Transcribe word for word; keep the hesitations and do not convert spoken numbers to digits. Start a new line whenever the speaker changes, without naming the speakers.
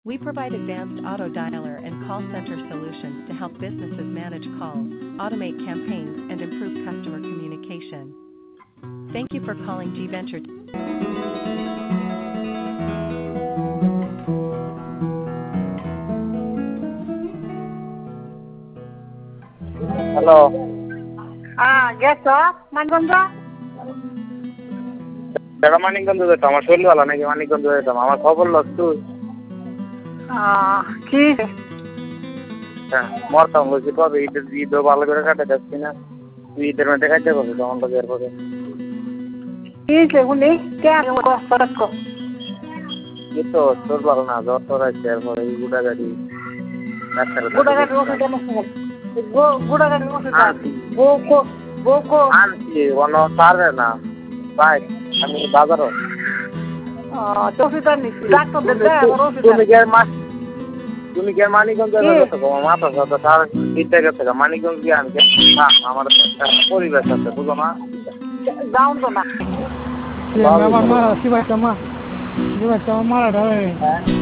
We provide advanced auto dialer and call center solutions to help businesses manage calls, automate campaigns, and improve customer communication. Thank you for calling G Venture.
Hello.
হ্যাঁ গেছো মানিকগঞ্জ?
দাদা মানিকগঞ্জ যেতাম, আমার শরীর ভালো নাকি মানিকগঞ্জ যেতাম, আমার খবর লস তুই।
কি
হ্যাঁ মরতাম বলছি কবে ঈদের ঈদও ভালো করে কাটে যাচ্ছি না, তুই ঈদের মধ্যে কাটতে পারবি তখন লোক এরপরে
কি শুনি কেন
এই তো তোর ভালো না, জ্বর তোর আছে এরপরে এই গুড়া গাড়ি
গুড়াগাড়ির ওষুধ গুড়াগাড়ির ওষুধ বউকো বউকো
আনছি কোনো পারবে না ভাই, আমি বাজারও
ওষুধ আনিস ডাক্তার দেবে ওষুধ
তুমি কি আর মাস তুমি কি আর মানিকগঞ্জ গেছো? আমার মাথা সাথে তার তিনটা গেছে মানিকগঞ্জ গিয়ে আমি আমার পরিবেশ আছে বুঝো না,
যাও তো না
আমার মারা শিবাইটা মা শিবাইটা মারাটা